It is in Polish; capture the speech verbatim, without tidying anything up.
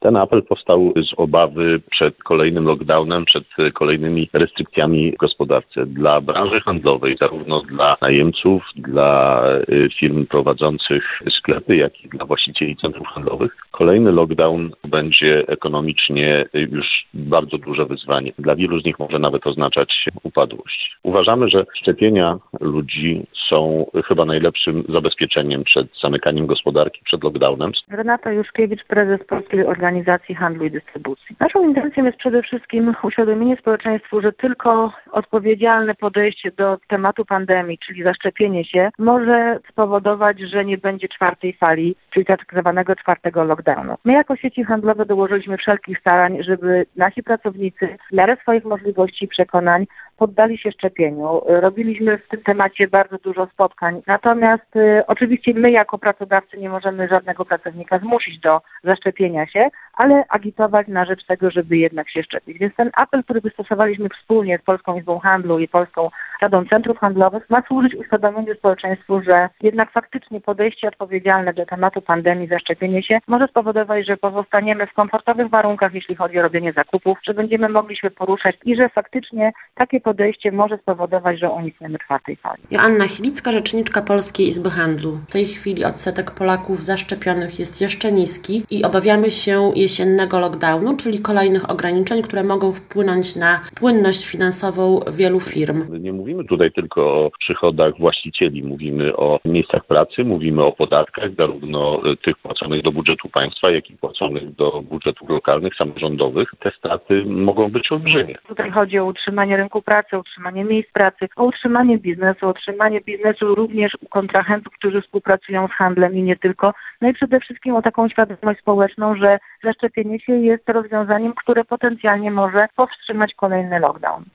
Ten apel powstał z obawy przed kolejnym lockdownem, przed kolejnymi restrykcjami w gospodarce. Dla branży handlowej, zarówno dla najemców, dla firm prowadzących sklepy, jak i dla właścicieli centrów handlowych, kolejny lockdown będzie ekonomicznie już bardzo duże wyzwanie. Dla wielu z nich może nawet oznaczać upadłość. Uważamy, że szczepienia ludzi są chyba najlepszym zabezpieczeniem przed zamykaniem gospodarki, przed lockdownem. Renata Juszkiewicz, prezes Polskiej Organizacji Handlu i Dystrybucji. Naszą intencją jest przede wszystkim uświadomienie społeczeństwu, że tylko odpowiedzialne podejście do tematu pandemii, czyli zaszczepienie się, może spowodować, że nie będzie czwartej fali, czyli tak zwanego czwartego lockdownu. My jako sieci handlowe dołożyliśmy wszelkich starań, żeby nasi pracownicy w miarę swoich możliwości i przekonań poddali się szczepieniu. Robiliśmy w tym temacie bardzo dużo spotkań. Natomiast y, oczywiście my jako pracodawcy nie możemy żadnego pracownika zmusić do zaszczepienia się, ale agitować na rzecz tego, żeby jednak się szczepić. Więc ten apel, który wystosowaliśmy wspólnie z Polską Izbą Handlu i Polską Radą Centrów Handlowych, ma służyć uświadomieniu społeczeństwu, że jednak faktycznie podejście odpowiedzialne do tematu pandemii, zaszczepienie się może spowodować, że pozostaniemy w komfortowych warunkach, jeśli chodzi o robienie zakupów, że będziemy mogli się poruszać i że faktycznie takie podejście może spowodować, że unikniemy czwartej fali. Joanna Chilicka, rzeczniczka Polskiej Izby Handlu. W tej chwili odsetek Polaków zaszczepionych jest jeszcze niski i obawiamy się jesiennego lockdownu, czyli kolejnych ograniczeń, które mogą wpłynąć na płynność finansową wielu firm. Nie mówimy tutaj tylko o przychodach właścicieli, mówimy o miejscach pracy, mówimy o podatkach, zarówno tych płaconych do budżetu państwa, jak i płaconych do budżetów lokalnych, samorządowych. Te straty mogą być olbrzymie. Tutaj chodzi o utrzymanie rynku pracy, o utrzymanie miejsc pracy, o utrzymanie biznesu, o utrzymanie biznesu również u kontrahentów, którzy współpracują z handlem i nie tylko. No i przede wszystkim o taką świadomość społeczną, że zaszczepienie się jest rozwiązaniem, które potencjalnie może powstrzymać kolejny lockdown.